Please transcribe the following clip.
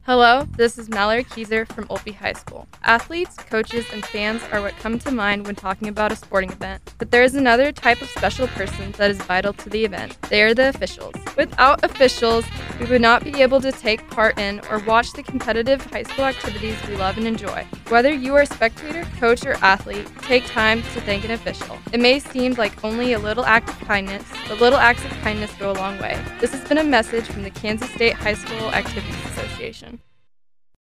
Hello, this is Mallory Keyser from Olpe High School. Athletes, coaches, and fans are what come to mind when talking about a sporting event. But there is another type of special person that is vital to the event. They are the officials. Without officials, we would not be able to take part in or watch the competitive high school activities we love and enjoy. Whether you are a spectator, coach, or athlete, take time to thank an official. It may seem like only a little act of kindness, but little acts of kindness go a long way. This has been a message from the Kansas State High School Activities Association.